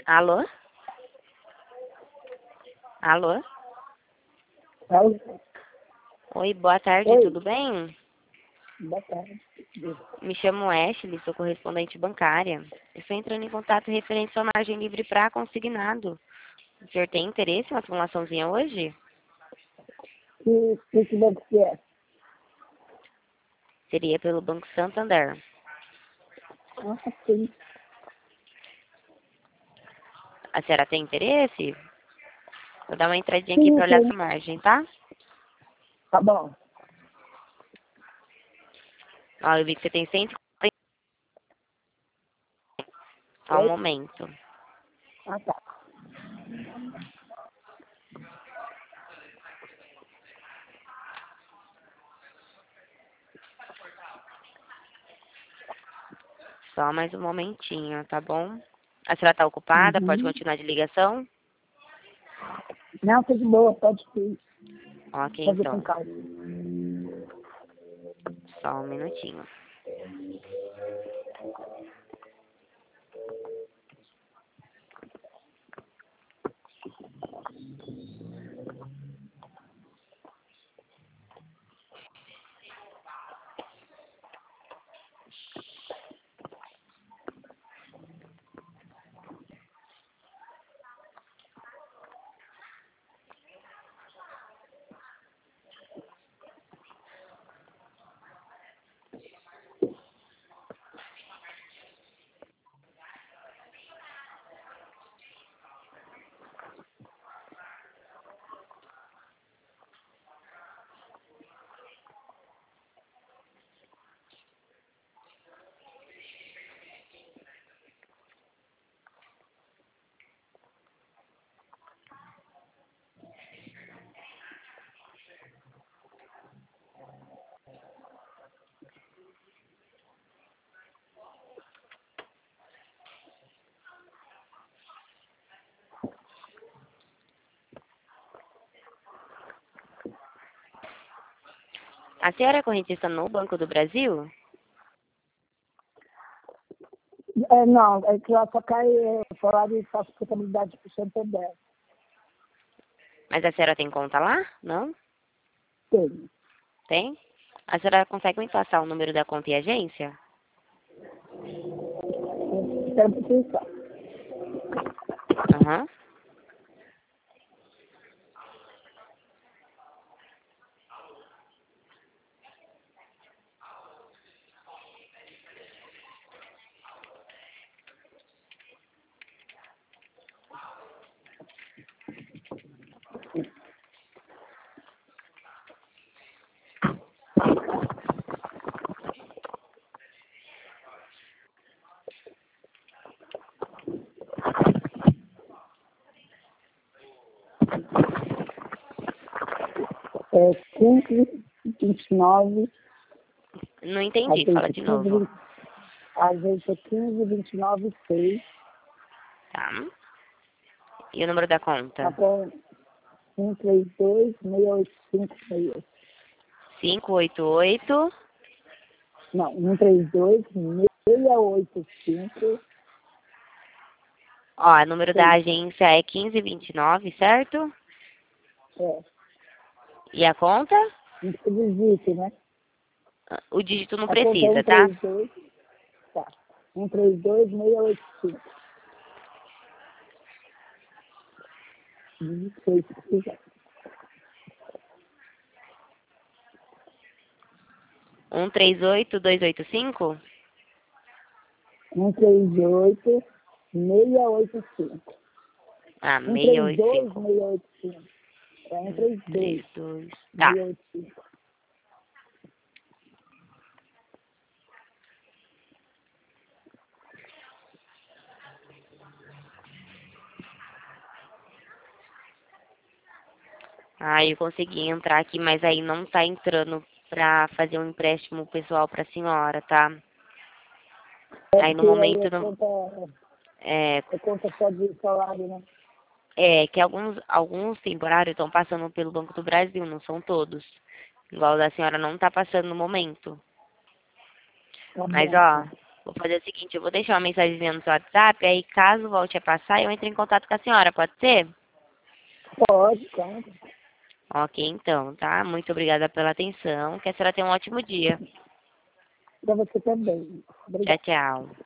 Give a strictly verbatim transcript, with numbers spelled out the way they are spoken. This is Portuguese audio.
Alô? Alô? Alô? Oi, boa tarde, Oi, tudo bem? boa tarde. Me chamo Ashley, sou correspondente bancária. Estou entrando em contato referente à sua margem livre para consignado. O senhor tem interesse em uma simulaçãozinha hoje? Que, que, que banco que é? Seria pelo Banco Santander. Ah, sim. A senhora tem interesse? Vou dar uma entradinha aqui Sim, para olhar sim. sua margem, tá? Tá bom. Ó, eu vi que você tem cento e cinquenta ao Oi? momento. Ah, tá. Só mais um momentinho, tá bom? A senhora está ocupada? Pode Uhum. continuar de ligação? Não, tá de boa, pode ir. Ok, Fazer com então. calma. Só um minutinho. A senhora é correntista no Banco do Brasil? É, não, é que lá só cai é, salário e faço contabilidade pro Santander. Mas a senhora tem conta lá? Não? Tenho. Tem? A senhora consegue me passar o número da conta e agência? Espera pra pensar. Aham. É quinze, vinte e nove, Não entendi, fala agência de novo. quinze, agência quinze, vinte e nove, seis, Tá. E o número da tá conta? com um três dois, seis oito cinco, seis. cinco oito oito. Não, um três dois, seis oito cinco, Ó, o número da seis. agência é quinze vinte e nove, certo? É, E a conta? não precisa dizer, né? O dígito não A conta é precisa, um tá? três dois, tá. um três dois, seis oito cinco. Digite aí se quiser. um três oito dois oito cinco? um três oito, seis oito cinco. Ah, um seiscentos e três oitenta e dois, cinco. seis oito cinco. É um três dois, trinta e dois. Tá. seis oito cinco. Ah, eu consegui entrar aqui, mas aí não tá entrando pra fazer um empréstimo pessoal pra senhora, tá? É Aí no porque aí momento é não. conta, É, é conta só de salário, né? é que alguns, alguns temporários estão passando pelo Banco do Brasil, não são todos. Igual o da senhora não tá passando no momento. Tá Mas bom, ó, então. Vou fazer o seguinte, eu vou deixar uma mensagenzinha no seu WhatsApp, aí caso volte a passar, eu entro em contato com a senhora, pode ser? Pode, claro. Ok, então, tá? Muito obrigada pela atenção. Que a senhora tenha um ótimo dia. Para você também. Tchau, Obrigada. tchau.